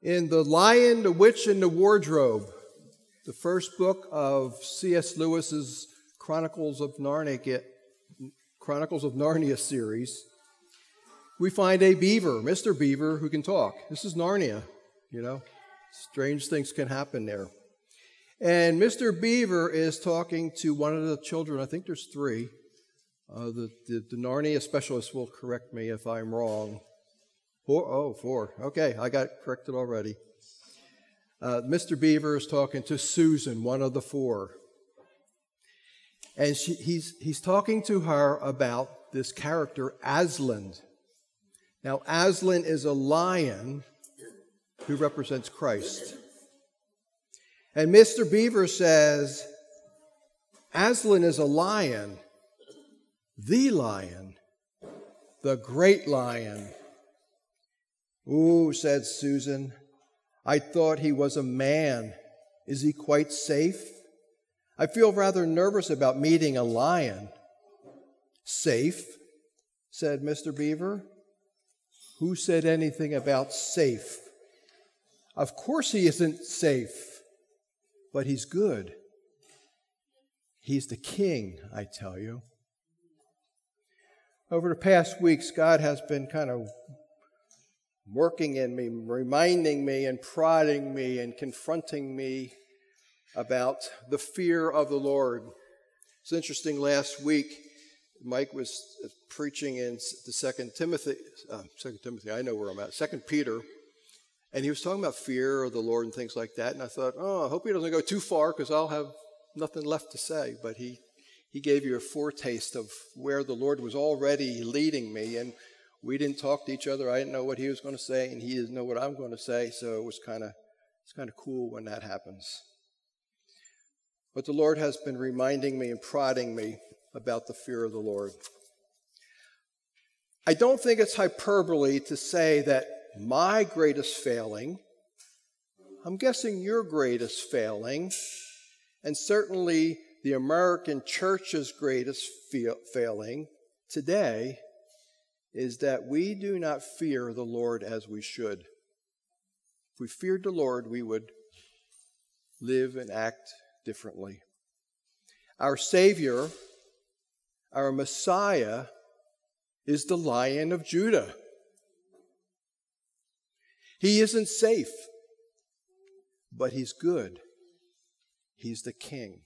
In The Lion, the Witch, and the Wardrobe, the first book of C.S. Lewis's Chronicles of Narnia series, we find a beaver, Mr. Beaver, who can talk. This is Narnia, Strange things can happen there. And Mr. Beaver is talking to one of the children, I think there's three. The Narnia specialist will correct me if I'm wrong. Four. Okay, I got corrected already. Mr. Beaver is talking to Susan, one of the four. And he's talking to her about this character, Aslan. Now, Aslan is a lion who represents Christ. And Mr. Beaver says, Aslan is a lion, the great lion. Ooh, said Susan, I thought he was a man. Is he quite safe? I feel rather nervous about meeting a lion. Safe, said Mr. Beaver. Who said anything about safe? Of course he isn't safe, but he's good. He's the king, I tell you. Over the past weeks, God has been kind of working in me, reminding me and prodding me and confronting me about the fear of the Lord. It's interesting, last week, Mike was preaching in the 2 Timothy, I know where I'm at, 2 Peter, and he was talking about fear of the Lord and things like that, and I thought, I hope he doesn't go too far because I'll have nothing left to say, but he gave you a foretaste of where the Lord was already leading me, and we didn't talk to each other. I didn't know what he was going to say, and he didn't know what I'm going to say, so it's kind of cool when that happens. But the Lord has been reminding me and prodding me about the fear of the Lord. I don't think it's hyperbole to say that my greatest failing, I'm guessing your greatest failing, and certainly the American church's greatest failing today is that we do not fear the Lord as we should. If we feared the Lord, we would live and act differently. Our Savior, our Messiah, is the Lion of Judah. He isn't safe, but he's good. He's the King.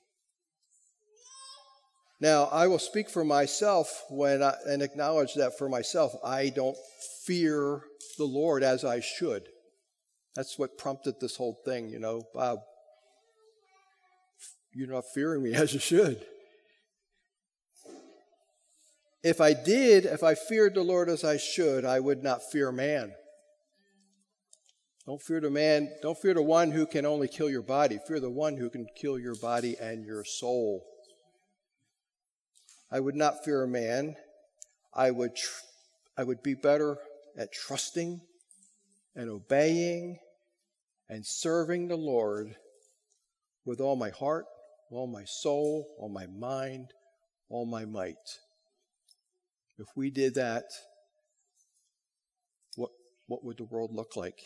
Now, I will speak for myself and acknowledge that for myself, I don't fear the Lord as I should. That's what prompted this whole thing, Bob, you're not fearing me as you should. If I feared the Lord as I should, I would not fear man. Don't fear the man, don't fear the one who can only kill your body. Fear the one who can kill your body and your soul. I would not fear a man. I would be better at trusting and obeying and serving the Lord with all my heart, all my soul, all my mind, all my might. If we did that, what would the world look like?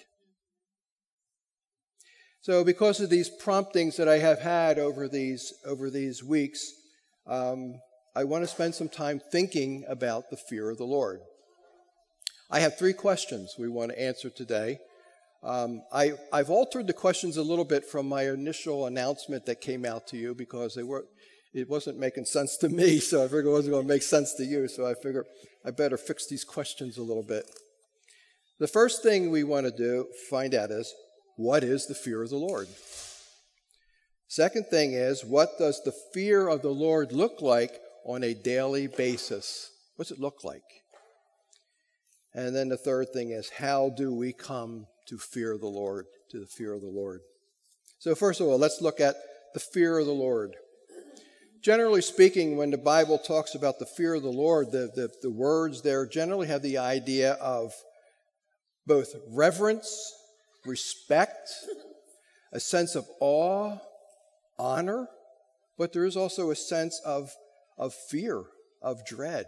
So because of these promptings that I have had over these weeks, I want to spend some time thinking about the fear of the Lord. I have 3 questions we want to answer today. I've altered the questions a little bit from my initial announcement that came out to you because it wasn't making sense to me, so I figured it wasn't going to make sense to you, so I figured I better fix these questions a little bit. The first thing we want to find out is, what is the fear of the Lord? Second thing is, what does the fear of the Lord look like on a daily basis? What's it look like? And then the third thing is, how do we come to fear the Lord, to the fear of the Lord? So first of all, let's look at the fear of the Lord. Generally speaking, when the Bible talks about the fear of the Lord, the words there generally have the idea of both reverence, respect, a sense of awe, honor, but there is also a sense of fear, of dread.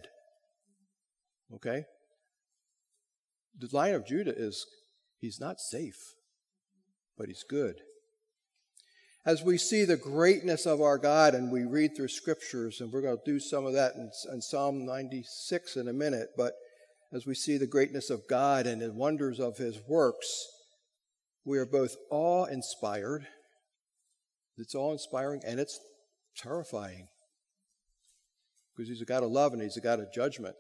Okay? The Lion of Judah he's not safe. but he's good. As we see the greatness of our God and we read through scriptures, and we're going to do some of that in Psalm 96 in a minute, but as we see the greatness of God and the wonders of his works, we are both awe-inspired. It's awe-inspiring and it's terrifying, because he's a God of love and he's a God of judgment.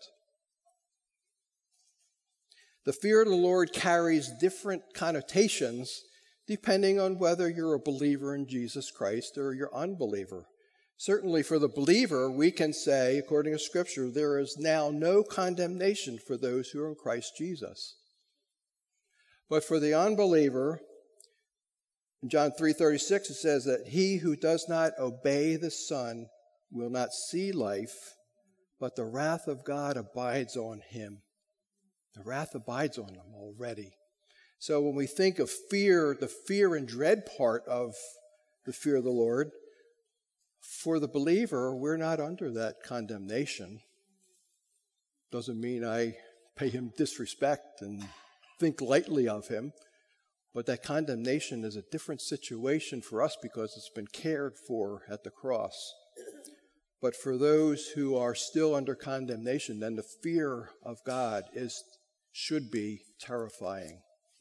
The fear of the Lord carries different connotations depending on whether you're a believer in Jesus Christ or you're an unbeliever. Certainly for the believer, we can say, according to Scripture, there is now no condemnation for those who are in Christ Jesus. But for the unbeliever, in John 3:36, it says that he who does not obey the Son will not see life, but the wrath of God abides on him. The wrath abides on him already. So when we think of fear, the fear and dread part of the fear of the Lord, for the believer, we're not under that condemnation. Doesn't mean I pay him disrespect and think lightly of him, but that condemnation is a different situation for us because it's been cared for at the cross. But for those who are still under condemnation, then the fear of God should be terrifying.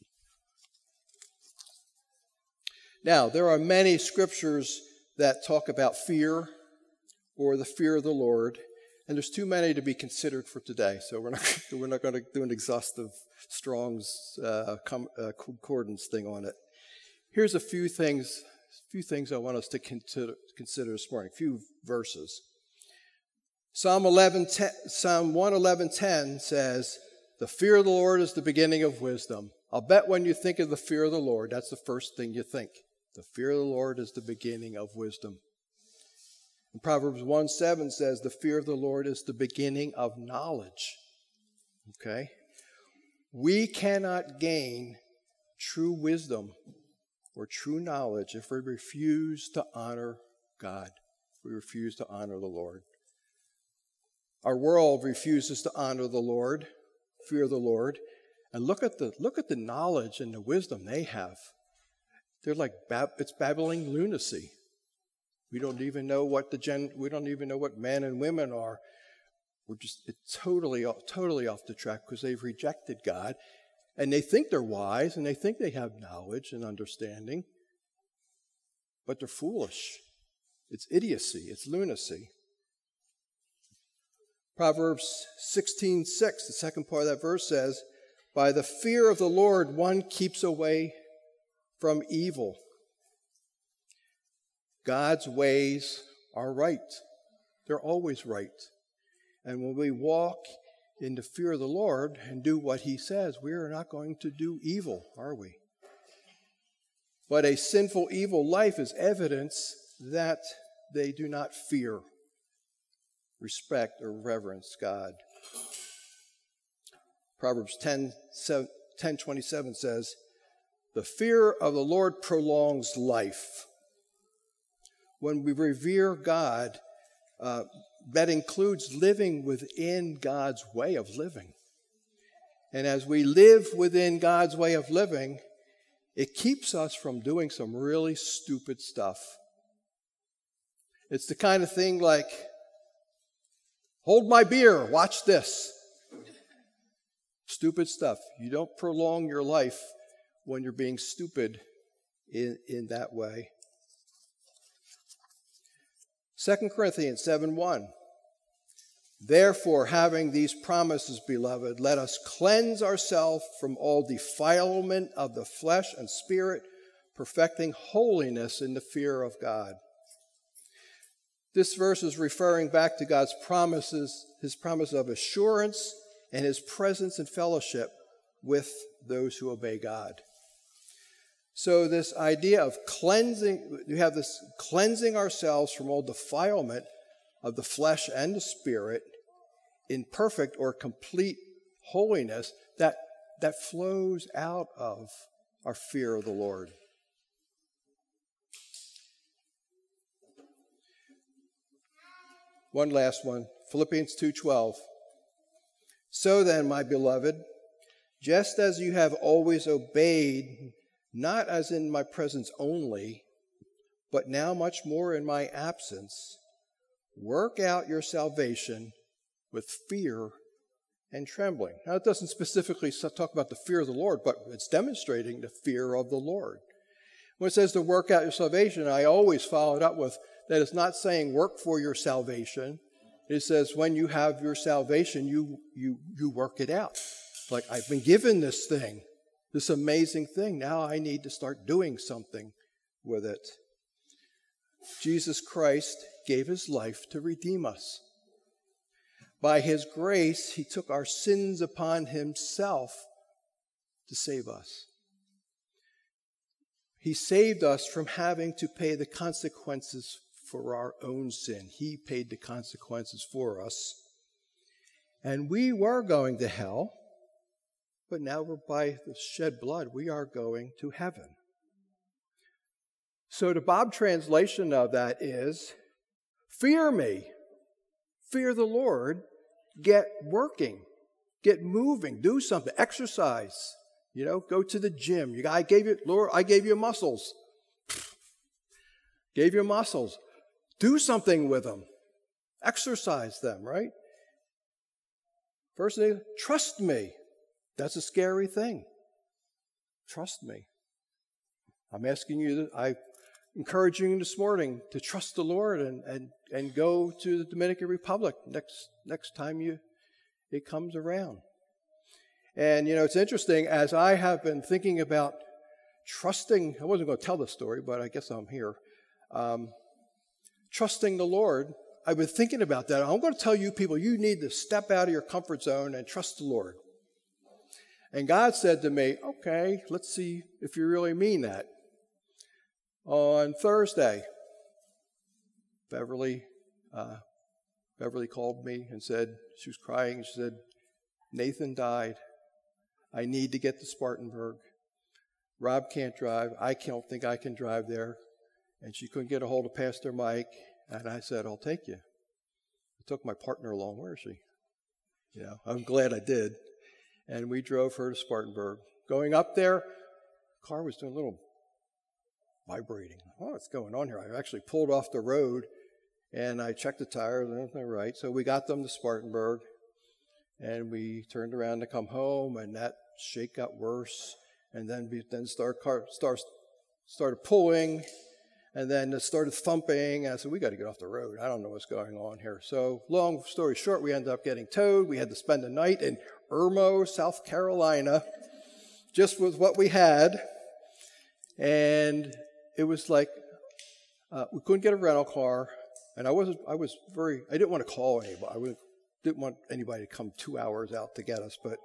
Now, there are many scriptures that talk about fear or the fear of the Lord, and there's too many to be considered for today, so we're not going to do an exhaustive Strong's concordance thing on it. Here's a few things I want us to consider this morning, a few verses. Psalm 111:10 says, "The fear of the Lord is the beginning of wisdom." I'll bet when you think of the fear of the Lord, that's the first thing you think. The fear of the Lord is the beginning of wisdom. And Proverbs 1:7 says, "The fear of the Lord is the beginning of knowledge." Okay? We cannot gain true wisdom or true knowledge if we refuse to honor God. We refuse to honor the Lord. Our world refuses to honor the Lord, fear the Lord, and look at the knowledge and the wisdom they have. They're like it's babbling lunacy. We don't even know what men and women are. It's totally off the track because they've rejected God, and they think they're wise and they think they have knowledge and understanding, but they're foolish. It's idiocy. It's lunacy. Proverbs 16:6, the second part of that verse says, "By the fear of the Lord one keeps away from evil." God's ways are right. They're always right. And when we walk in the fear of the Lord and do what he says, we are not going to do evil, are we? But a sinful, evil life is evidence that they do not fear, respect, or reverence God. Proverbs 10:27 says, "The fear of the Lord prolongs life." When we revere God, that includes living within God's way of living. And as we live within God's way of living, it keeps us from doing some really stupid stuff. It's the kind of thing like, hold my beer, watch this. Stupid stuff. You don't prolong your life when you're being stupid in that way. 2 Corinthians 7:1. "Therefore, having these promises, beloved, let us cleanse ourselves from all defilement of the flesh and spirit, perfecting holiness in the fear of God." This verse is referring back to God's promises, his promise of assurance and his presence and fellowship with those who obey God. So this idea of cleansing, you have this cleansing ourselves from all defilement of the flesh and the spirit in perfect or complete holiness that flows out of our fear of the Lord. One last one, Philippians 2:12. "So then, my beloved, just as you have always obeyed, not as in my presence only, but now much more in my absence, work out your salvation with fear and trembling. Now, it doesn't specifically talk about the fear of the Lord, but it's demonstrating the fear of the Lord. When it says to work out your salvation, I always follow it up with that it's not saying work for your salvation. It says when you have your salvation, you work it out. Like, I've been given this thing, this amazing thing. Now I need to start doing something with it. Jesus Christ gave his life to redeem us. By his grace, he took our sins upon himself to save us. He saved us from having to pay the consequences for our own sin. He paid the consequences for us. And we were going to hell, but now by the shed blood, we are going to heaven. So the Bob translation of that is, fear me, fear the Lord, get working, get moving, do something, exercise, go to the gym. Lord, I gave you muscles. Gave you muscles. Do something with them. Exercise them, right? First thing, trust me. That's a scary thing. Trust me. I'm encouraging you this morning to trust the Lord and go to the Dominican Republic next time it comes around. And, it's interesting, as I have been thinking about trusting, I wasn't going to tell this story, but I guess I'm here. Trusting the Lord, I've been thinking about that. I'm going to tell you people, you need to step out of your comfort zone and trust the Lord. And God said to me, okay, let's see if you really mean that. On Thursday, Beverly called me and said, she was crying, she said, Nathan died. I need to get to Spartanburg. Rob can't drive. I don't think I can drive there. And she couldn't get a hold of Pastor Mike. And I said, I'll take you. I took my partner along. Where is she? I'm glad I did. And we drove her to Spartanburg. Going up there, the car was doing a little vibrating. Oh, what's going on here? I actually pulled off the road and I checked the tires and everything right. So we got them to Spartanburg and we turned around to come home, and that shake got worse. And then started pulling, and then it started thumping. And I said, we got to get off the road. I don't know what's going on here. So long story short, we ended up getting towed. We had to spend the night in Irmo, South Carolina, just with what we had. And it was like we couldn't get a rental car, and I didn't want to call anybody. I didn't want anybody to come 2 hours out to get us, but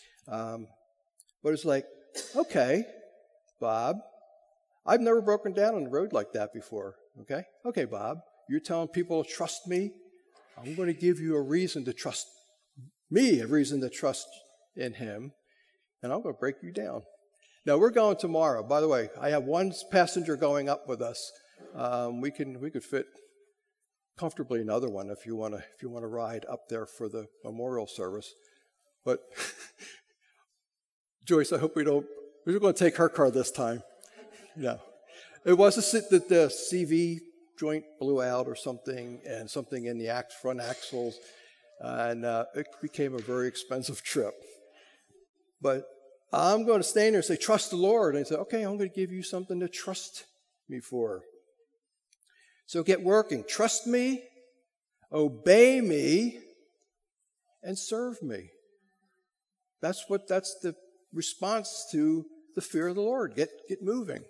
it's like, okay, Bob, I've never broken down on the road like that before. Okay, Bob, you're telling people to trust me. I'm going to give you a reason to trust me, a reason to trust in him, and I'm going to break you down. Now, we're going tomorrow. By the way, I have one passenger going up with us. We could fit comfortably another one if you want to ride up there for the memorial service. But Joyce, I hope we're going to take her car this time. It was that the CV joint blew out or something, and something in the front axles, and it became a very expensive trip. But I'm going to stand there and say, trust the Lord. And I say, okay, I'm going to give you something to trust me for. So get working. Trust me, obey me, and serve me. That's the response to the fear of the Lord. Get moving.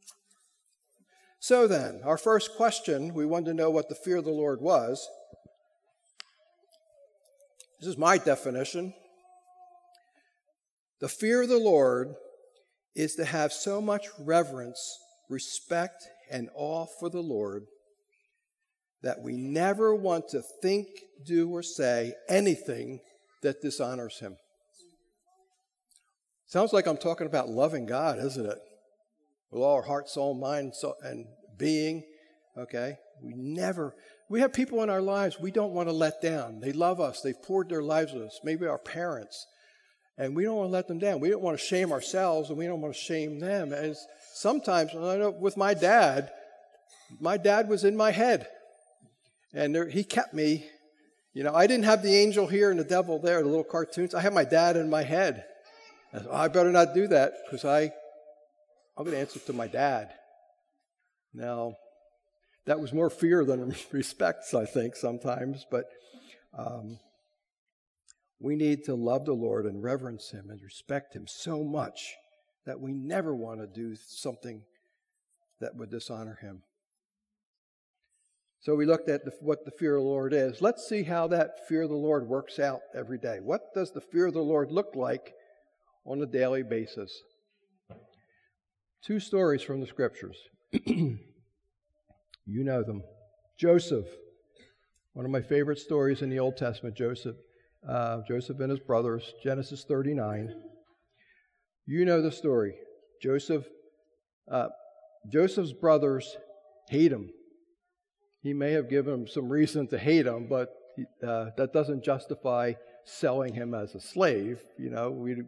So then, our first question, we wanted to know what the fear of the Lord was. This is my definition. The fear of the Lord is to have so much reverence, respect, and awe for the Lord that we never want to think, do, or say anything that dishonors him. Sounds like I'm talking about loving God, isn't it? With all our heart, soul, mind, and being. Okay? We have people in our lives we don't want to let down. They love us. They've poured their lives with us. Maybe our parents. And we don't want to let them down. We don't want to shame ourselves, and we don't want to shame them. And sometimes, I know with my dad was in my head. And he kept me. I didn't have the angel here and the devil there, the little cartoons. I had my dad in my head. I better not do that because I'm going to answer to my dad. Now, that was more fear than respect, I think, sometimes. But we need to love the Lord and reverence Him and respect Him so much that we never want to do something that would dishonor Him. So we looked at what the fear of the Lord is. Let's see how that fear of the Lord works out every day. What does the fear of the Lord look like on a daily basis? 2 stories from the Scriptures. You know them. Joseph, one of my favorite stories in the Old Testament, Joseph and his brothers, Genesis 39. You know the story. Joseph's brothers hate him. He may have given him some reason to hate him, but that doesn't justify selling him as a slave. We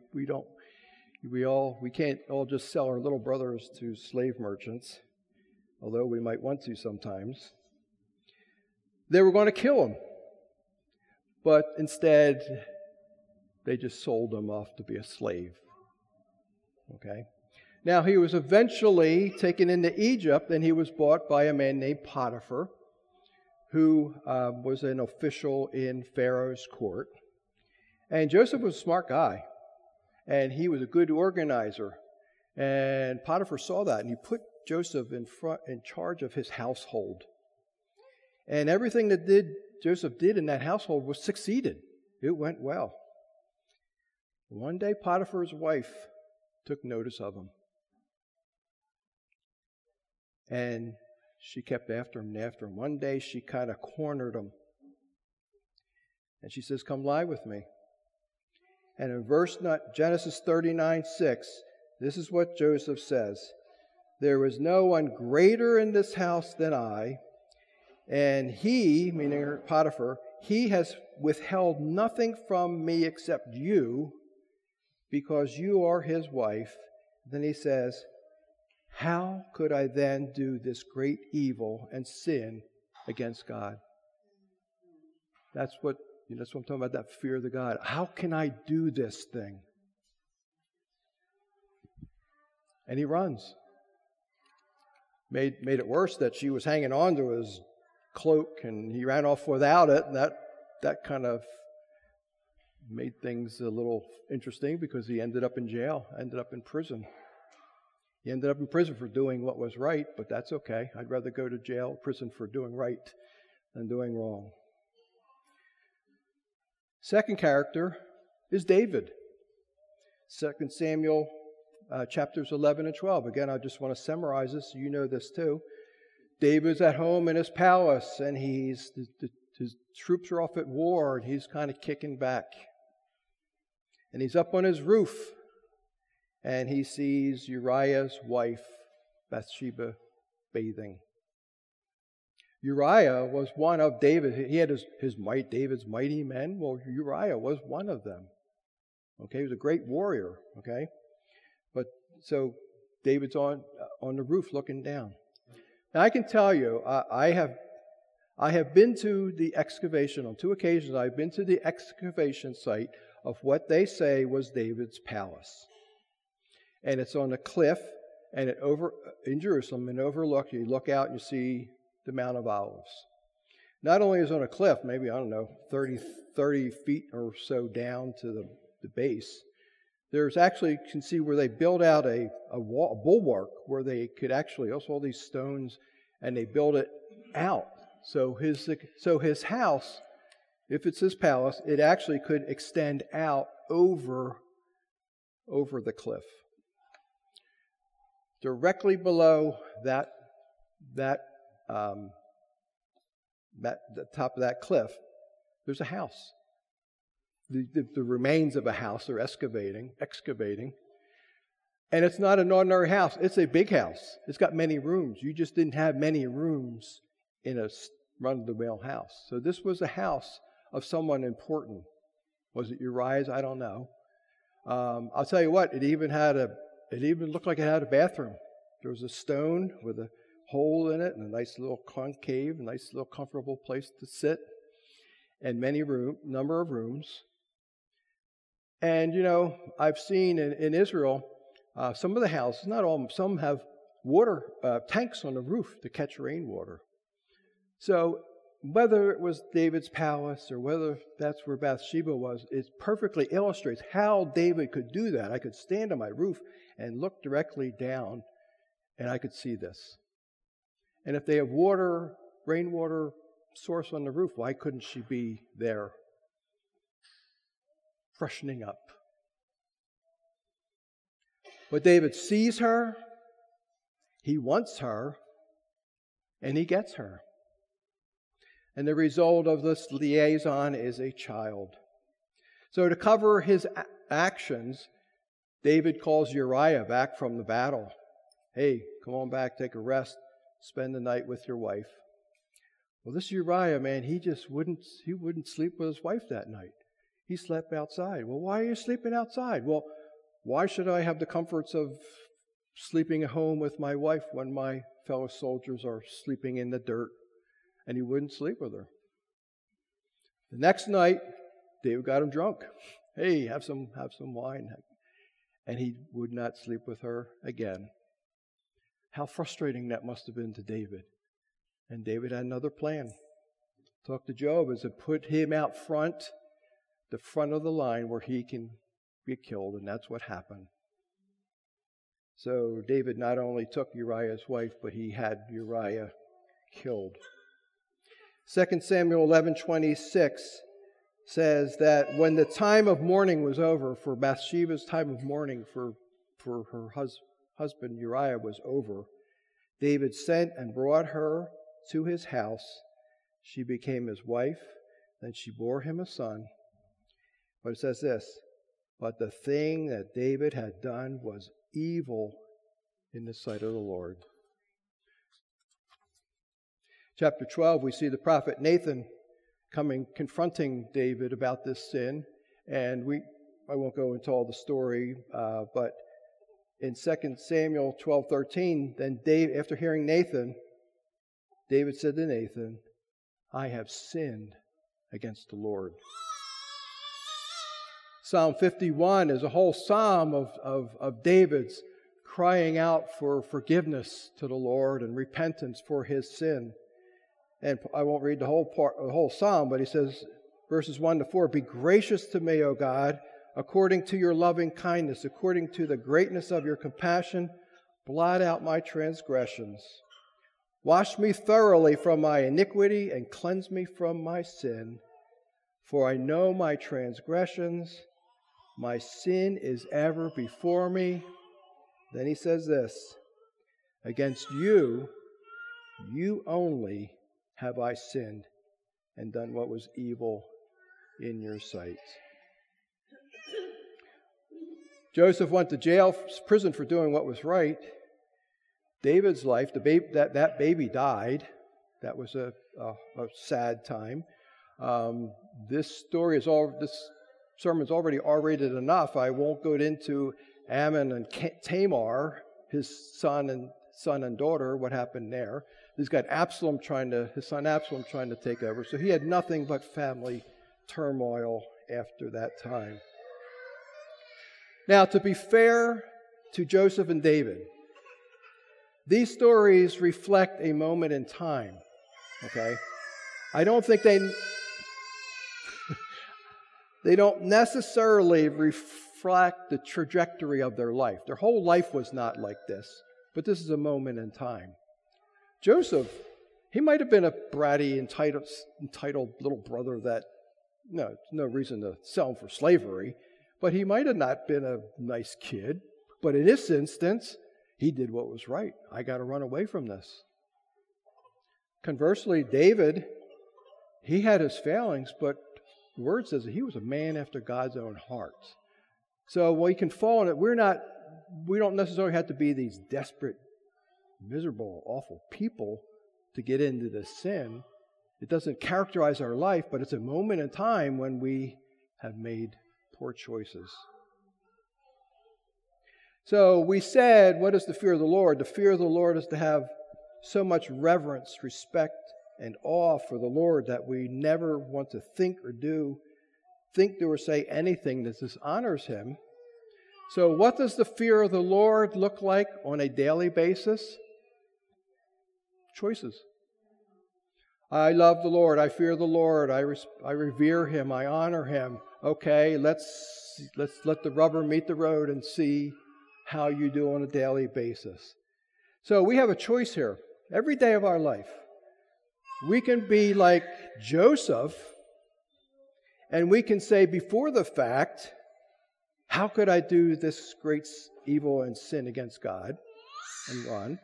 can't all just sell our little brothers to slave merchants, although we might want to sometimes. They were going to kill him, but instead they just sold him off to be a slave. Okay? Now he was eventually taken into Egypt, and he was bought by a man named Potiphar, who was an official in Pharaoh's court. And Joseph was a smart guy, and he was a good organizer. And Potiphar saw that, and he put Joseph in charge of his household. And everything that Joseph did in that household was succeeded. It went well. One day, Potiphar's wife took notice of him. And she kept after him and after him. One day, she kind of cornered him. And she says, "Come lie with me." And in Genesis 39:6, this is what Joseph says. "There is no one greater in this house than I, and he," meaning Potiphar, "he has withheld nothing from me except you, because you are his wife." Then he says, "How could I then do this great evil and sin against God?" That's what I'm talking about, that fear of the God. How can I do this thing? And he runs. Made it worse that she was hanging on to his cloak and he ran off without it. And that kind of made things a little interesting because he ended up in jail, ended up in prison. He ended up in prison for doing what was right, but that's okay. I'd rather go to prison for doing right than doing wrong. Second character is David. 2 Samuel chapters 11 and 12. Again, I just want to summarize this. You know this too. David's at home in his palace, and his troops are off at war, and he's kind of kicking back. And he's up on his roof, and he sees Uriah's wife, Bathsheba, bathing. Uriah was one of David. He had David's mighty men. Well, Uriah was one of them. Okay, he was a great warrior. Okay, but so David's on the roof looking down. Now I can tell you, I have been to the excavation on 2 occasions. I've been to the excavation site of what they say was David's palace, and it's on a cliff, and in Jerusalem, and overlook. You look out and you see the Mount of Olives. Not only is it on a cliff, maybe, 30 feet or so down to the base, there's actually, you can see where they built out a bulwark where they could actually, also all these stones, and they built it out. So his house, if it's his palace, it actually could extend out over the cliff. Directly below the top of that cliff, there's a house. The remains of a house they're excavating. And it's not an ordinary house. It's a big house. It's got many rooms. You just didn't have many rooms in a run-of-the-mill house. So this was a house of someone important. Was it Uriah's? I don't know. I'll tell you what, it even looked like it had a bathroom. There was a stone with a hole in it and a nice little concave, a nice little comfortable place to sit, and number of rooms. And, I've seen in Israel, some of the houses, not all, some have water tanks on the roof to catch rainwater. So whether it was David's palace or whether that's where Bathsheba was, it perfectly illustrates how David could do that. I could stand on my roof and look directly down, and I could see this. And if they have rainwater source on the roof, why couldn't she be there freshening up? But David sees her, he wants her, and he gets her. And the result of this liaison is a child. So to cover his actions, David calls Uriah back from the battle. Hey, come on back, take a rest, spend the night with your wife. Well, this Uriah, man, he wouldn't sleep with his wife that night. He slept outside. Well, why are you sleeping outside? Well, why should I have the comforts of sleeping at home with my wife when my fellow soldiers are sleeping in the dirt? And he wouldn't sleep with her. The next night, David got him drunk. Hey, have some wine. And he would not sleep with her again. How frustrating that must have been to David. And David had another plan. Talk to Joab as to put him out front, the front of the line where he can be killed, and that's what happened. So David not only took Uriah's wife, but he had Uriah killed. 2 Samuel 11:26 says that when the time of mourning was over, for Bathsheba's time of mourning for her husband Uriah was over, David sent and brought her to his house. She became his wife. Then she bore him a son. But it says this, but the thing that David had done was evil in the sight of the Lord. Chapter 12, we see the prophet Nathan confronting David about this sin. And I won't go into all the story, but in 2 Samuel 12:13, then David, after hearing Nathan, David said to Nathan, I have sinned against the Lord. Psalm 51 is a whole psalm of David's crying out for forgiveness to the Lord and repentance for his sin. And I won't read the whole psalm, but he says, verses 1 to 4, be gracious to me, O God, according to your loving kindness, according to the greatness of your compassion, blot out my transgressions. Wash me thoroughly from my iniquity and cleanse me from my sin. For I know my transgressions, my sin is ever before me. Then he says this, against you, you only have I sinned and done what was evil in your sight. Joseph went to prison for doing what was right. David's life, that baby died. That was a sad time. This sermon's already R-rated enough. I won't go into Ammon and Tamar, his son and daughter, what happened there. He's got his son Absalom trying to take over. So he had nothing but family turmoil after that time. Now, to be fair to Joseph and David, these stories reflect a moment in time, okay? I don't think they don't necessarily reflect the trajectory of their life. Their whole life was not like this, but this is a moment in time. Joseph, he might have been a bratty, entitled little brother that, no reason to sell him for slavery, but he might have not been a nice kid. But in this instance, he did what was right. I got to run away from this. Conversely, David, he had his failings, but the word says that he was a man after God's own heart. So we can fall in it. We don't necessarily have to be these desperate, miserable, awful people to get into this sin. It doesn't characterize our life, but it's a moment in time when we have made poor choices. So we said, what is the fear of the Lord? The fear of the Lord is to have so much reverence, respect, and awe for the Lord that we never want to think, do, or say anything that dishonors Him. So what does the fear of the Lord look like on a daily basis? Choices. I love the Lord. I fear the Lord. I revere Him. I honor Him. Okay, let's let the rubber meet the road and see how you do on a daily basis. So we have a choice here. Every day of our life, we can be like Joseph, and we can say before the fact, how could I do this great evil and sin against God and run?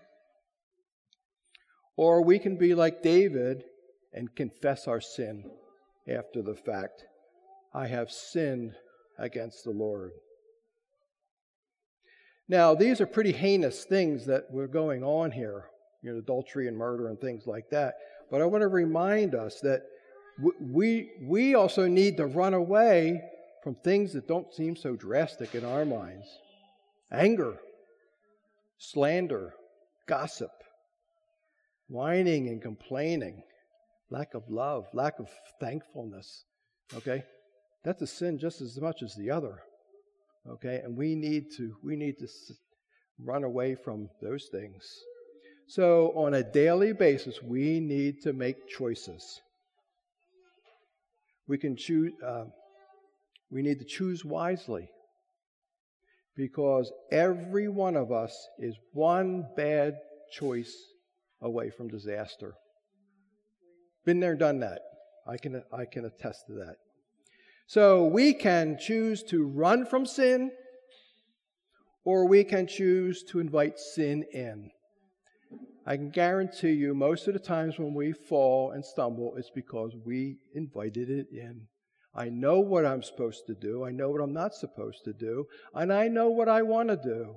Or we can be like David and confess our sin after the fact. I have sinned against the Lord. Now, these are pretty heinous things that were going on here, adultery and murder and things like that. But I want to remind us that we also need to run away from things that don't seem so drastic in our minds. Anger, slander, gossip, whining and complaining, lack of love, lack of thankfulness. Okay? That's a sin just as much as the other. Okay? And we need to run away from those things. So on a daily basis, we need to make choices. We can choose. We need to choose wisely, because every one of us is one bad choice away from disaster. Been there, done that. I can attest to that. So we can choose to run from sin, or we can choose to invite sin in. I can guarantee you most of the times when we fall and stumble, it's because we invited it in. I know what I'm supposed to do. I know what I'm not supposed to do. And I know what I want to do.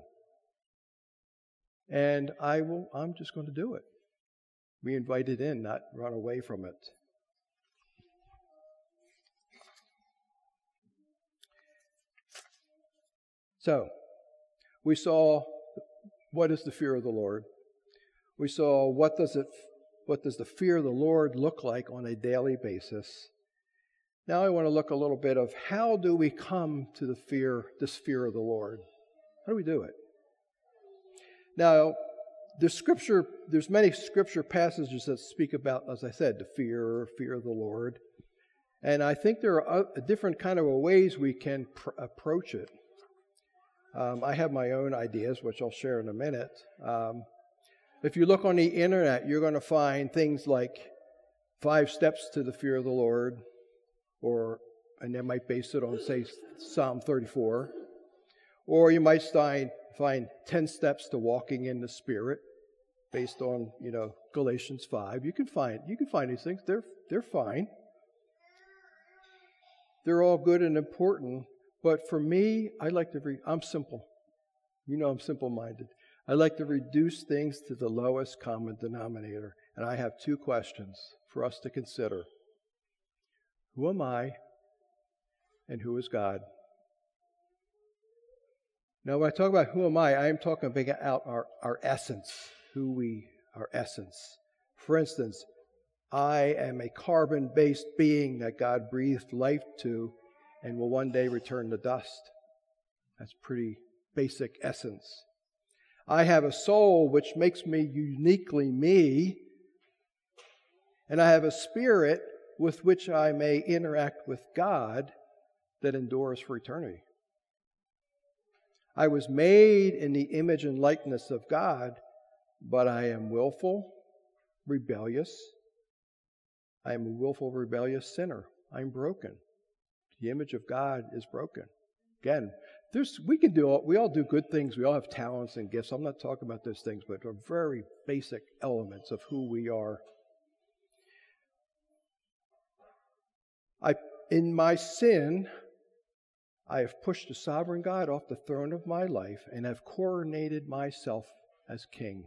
And I'm just going to do it. We invite it in, not run away from it. So, we saw what is the fear of the Lord. We saw what does the fear of the Lord look like on a daily basis. Now I want to look a little bit of how do we come to this fear of the Lord? How do we do it? Now, there's many scripture passages that speak about, as I said, the fear of the Lord. And I think there are different kind of ways we can approach it. I have my own ideas, which I'll share in a minute. If you look on the internet, you're going to find things like 5 steps to the fear of the Lord, and they might base it on, say, Psalm 34. Or you might find 10 steps to walking in the Spirit, based on, Galatians 5. You can find these things. They're fine. They're all good and important. But for me, I'm simple. I'm simple-minded. I like to reduce things to the lowest common denominator. And I have 2 questions for us to consider. Who am I, and who is God? Now, when I talk about who am I am talking about our essence, our essence. For instance, I am a carbon-based being that God breathed life to and will one day return to dust. That's pretty basic essence. I have a soul which makes me uniquely me, and I have a spirit with which I may interact with God that endures for eternity. I was made in the image and likeness of God, but I am willful, rebellious. I am a willful, rebellious sinner. I'm broken. The image of God is broken. Again, we all do good things. We all have talents and gifts. I'm not talking about those things, but they're very basic elements of who we are. In my sin, I have pushed the sovereign God off the throne of my life and have coronated myself as king.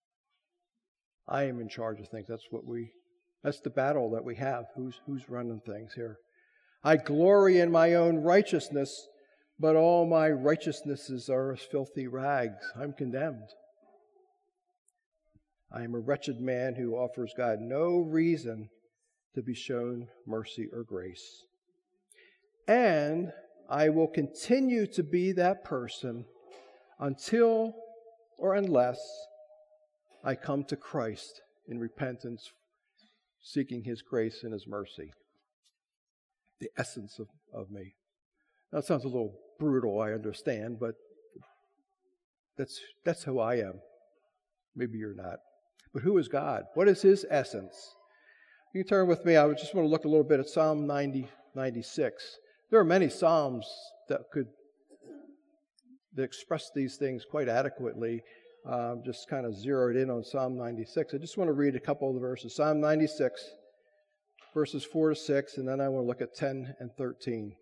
I am in charge of things. That's the battle that we have. Who's running things here? I glory in my own righteousness, but all my righteousnesses are as filthy rags. I'm condemned. I am a wretched man who offers God no reason to be shown mercy or grace. And I will continue to be that person until or unless I come to Christ in repentance, seeking His grace and His mercy. The essence of me. Now, it sounds a little brutal, I understand, but that's who I am. Maybe you're not. But who is God? What is His essence? You can turn with me. I just want to look a little bit at Psalm 96. There are many Psalms that express these things quite adequately. Just kind of zeroed in on Psalm 96. I just want to read a couple of the verses. Psalm 96, verses 4 to 6, and then I want to look at 10 and 13.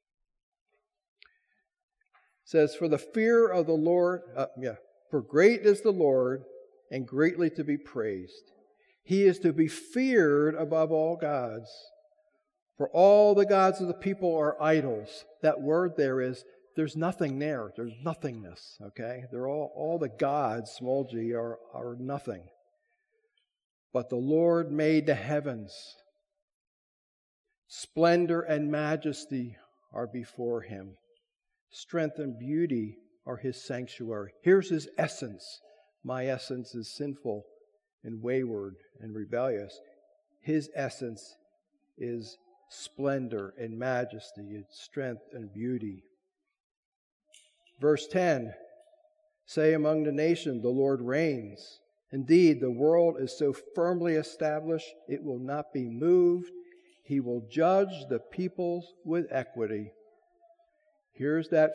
It says, For the fear of the Lord, for great is the Lord, and greatly to be praised. He is to be feared above all gods. For all the gods of the people are idols. That word there is, there's nothing there. There's nothingness, okay? They're all the gods, small g, are nothing. But the Lord made the heavens. Splendor and majesty are before Him. Strength and beauty are His sanctuary. Here's His essence. My essence is sinful and wayward and rebellious. His essence is splendor and majesty, and strength and beauty. Verse 10, Say among the nations, the Lord reigns. Indeed, the world is so firmly established, it will not be moved. He will judge the peoples with equity. Here's that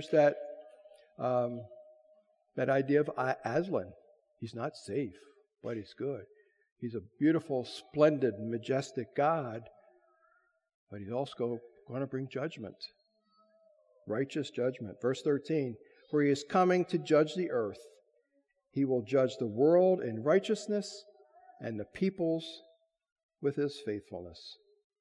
idea of Aslan. He's not safe, but He's good. He's a beautiful, splendid, majestic God, but He's also going to bring judgment. Righteous judgment. Verse 13, For He is coming to judge the earth. He will judge the world in righteousness and the peoples with His faithfulness.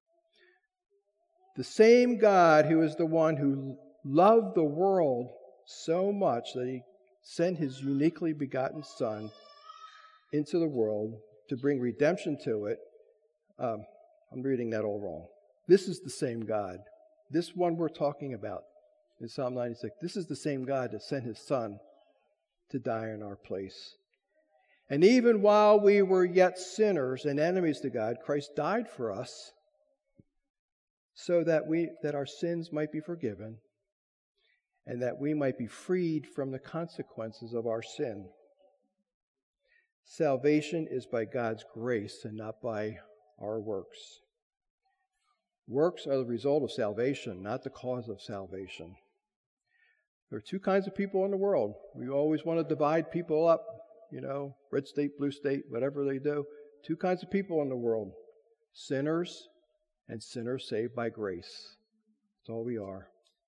The same God who is the one who loved the world so much that He sent His uniquely begotten Son into the world to bring redemption to it. I'm reading that all wrong. This is the same God. This one we're talking about in Psalm 96. This is the same God that sent His Son to die in our place. And even while we were yet sinners and enemies to God, Christ died for us so that our sins might be forgiven and that we might be freed from the consequences of our sin. Salvation is by God's grace and not by our works. Works are the result of salvation, not the cause of salvation. There are two kinds of people in the world. We always want to divide people up, red state, blue state, whatever they do. Two kinds of people in the world. Sinners and sinners saved by grace. That's all we are.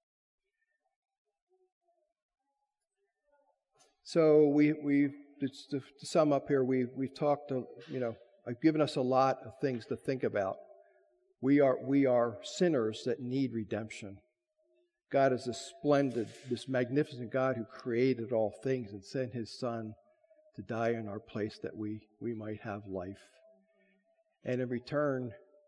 So to sum up here, we've talked, I've given us a lot of things to think about. We are sinners that need redemption. God is this magnificent God who created all things and sent His Son to die in our place that we might have life. And in return,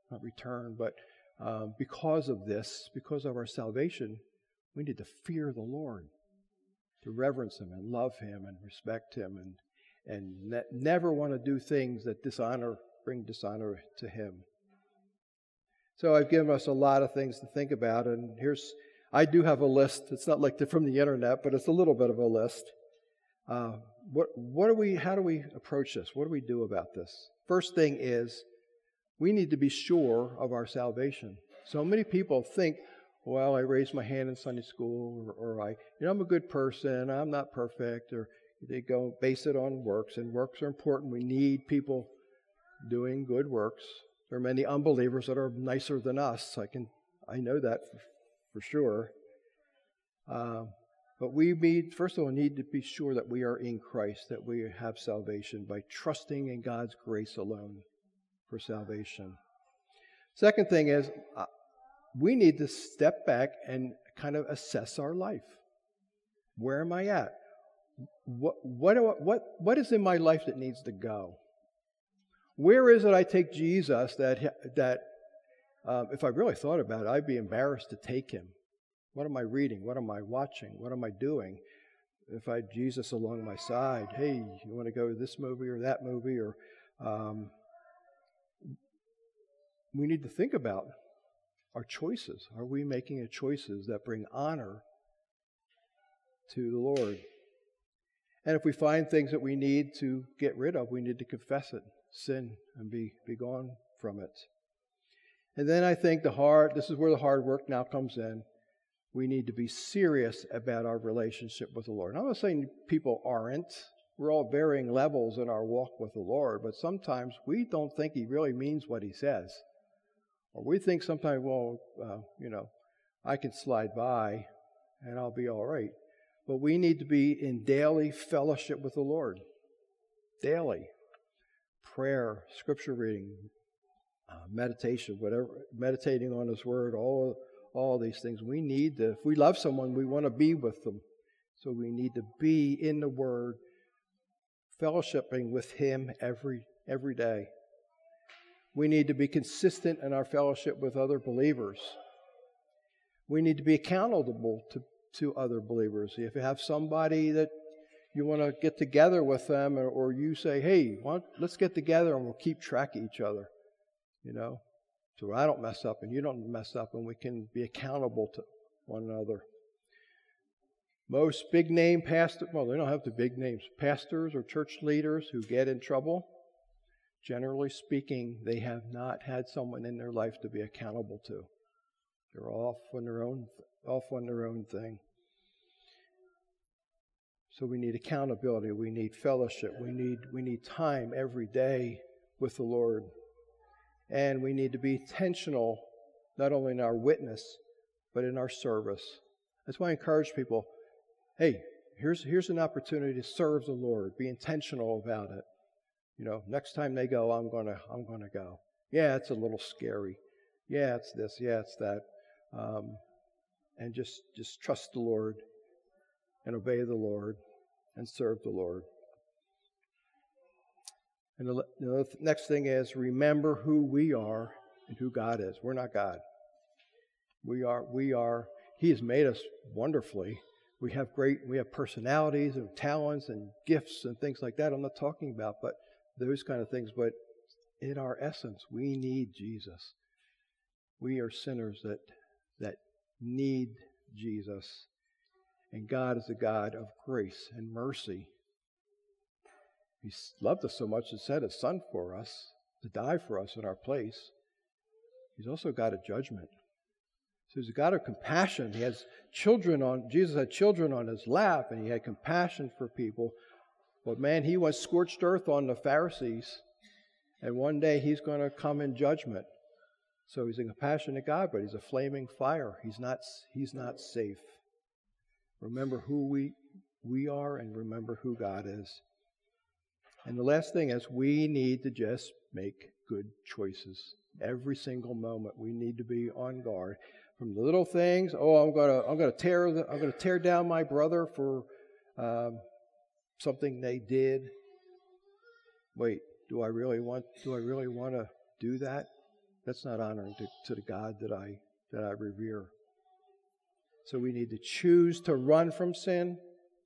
because of this, because of our salvation, we need to fear the Lord, to reverence Him and love Him and respect Him and never want to do things that bring dishonor to Him. So I've given us a lot of things to think about, and I do have a list. It's not like from the internet, but it's a little bit of a list. How do we approach this? What do we do about this? First thing is, we need to be sure of our salvation. So many people think, well, I raised my hand in Sunday school, or I'm a good person, I'm not perfect, or they go base it on works, and works are important. We need people doing good works. There are many unbelievers that are nicer than us. I know that for sure. But we first of all need to be sure that we are in Christ, that we have salvation by trusting in God's grace alone for salvation. Second thing is, we need to step back and kind of assess our life. Where am I at? What is in my life that needs to go? Where is it I take Jesus that if I really thought about it, I'd be embarrassed to take him? What am I reading? What am I watching? What am I doing? If I had Jesus along my side, hey, you want to go to this movie or that movie? Or we need to think about our choices. Are we making choices that bring honor to the Lord? And if we find things that we need to get rid of, we need to confess it, sin, and be gone from it. And then I think this is where the hard work now comes in. We need to be serious about our relationship with the Lord. I'm not saying people aren't. We're all varying levels in our walk with the Lord, but sometimes we don't think he really means what he says. Or we think sometimes, I can slide by and I'll be all right. But we need to be in daily fellowship with the Lord. Daily. Prayer, scripture reading, meditation, whatever, meditating on his word, all these things. We need to, if we love someone, we want to be with them. So we need to be in the word, fellowshipping with him every day. We need to be consistent in our fellowship with other believers. We need to be accountable to other believers. If you have somebody that you want to get together with them, or you say, hey, let's get together and we'll keep track of each other, so I don't mess up and you don't mess up, and we can be accountable to one another. Most big name pastors, well, they don't have the big names, pastors or church leaders who get in trouble, generally speaking, they have not had someone in their life to be accountable to. They're off on their own thing. So we need accountability. We need fellowship. We need time every day with the Lord. And we need to be intentional, not only in our witness, but in our service. That's why I encourage people, hey, here's an opportunity to serve the Lord. Be intentional about it. Next time they go, I'm gonna go. Yeah, it's a little scary. Yeah, it's this. Yeah, it's that. And just trust the Lord and obey the Lord and serve the Lord. And the next thing is, remember who we are and who God is. We're not God. We are. He has made us wonderfully. We have personalities and talents and gifts and things like that. I'm not talking about but those kind of things. But in our essence, we need Jesus. We are sinners that need Jesus. And God is a God of grace and mercy. He loved us so much and sent his Son for us to die for us in our place. He's also a God of judgment. So he's a God of compassion. Jesus had children on his lap, and he had compassion for people. But man, he went scorched earth on the Pharisees. And one day he's going to come in judgment. So he's a compassionate God, but he's a flaming fire. He's not safe. Remember who we are and remember who God is. And the last thing is, we need to just make good choices. Every single moment we need to be on guard. From the little things, I'm going to tear down my brother for something they did. Wait, do I really want to do that? That's not honoring to the God that I revere. So we need to choose to run from sin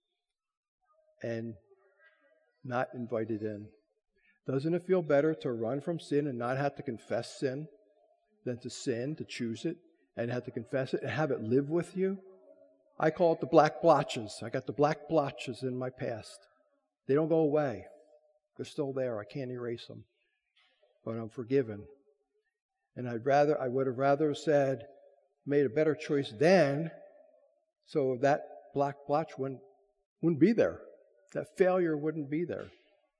and not invite it in. Doesn't it feel better to run from sin and not have to confess sin than to sin, to choose it, and have to confess it and have it live with you? I call it the black blotches. I got the black blotches in my past. They don't go away. They're still there. I can't erase them. But I'm forgiven. And I would have rather said, made a better choice then, so that black blotch wouldn't be there. That failure wouldn't be there.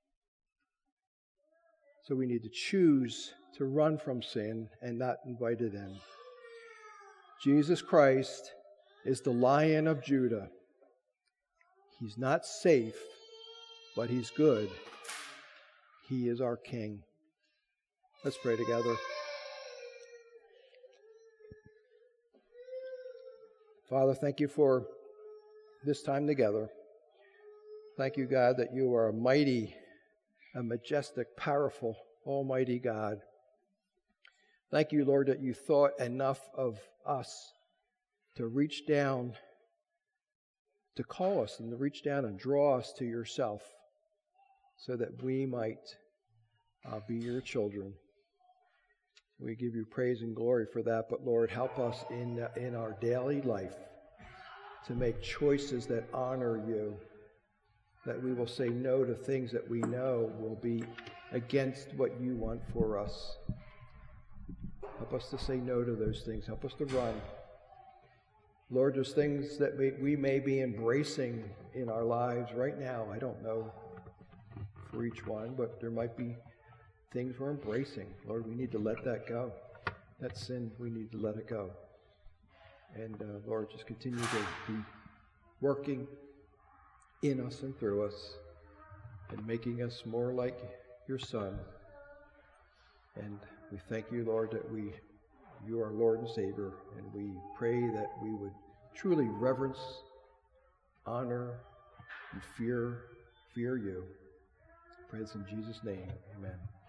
So we need to choose to run from sin and not invite it in. Jesus Christ is the Lion of Judah. He's not safe, but he's good. He is our King. Let's pray together. Father, thank you for this time together. Thank you, God, that you are a mighty, a majestic, powerful, almighty God. Thank you, Lord, that you thought enough of us to reach down, to call us and to reach down and draw us to yourself so that we might be your children. We give you praise and glory for that, but Lord, help us in our daily life to make choices that honor you, that we will say no to things that we know will be against what you want for us. Help us to say no to those things. Help us to run. Lord, there's things that we may be embracing in our lives right now. I don't know for each one, but there might be things we're embracing. Lord, we need to let that go. That sin, we need to let it go. And Lord, just continue to be working in us and through us and making us more like your Son. And we thank you, Lord, that you are Lord and Savior, and we pray that we would truly reverence, honor, and fear you. Praise in Jesus' name. Amen.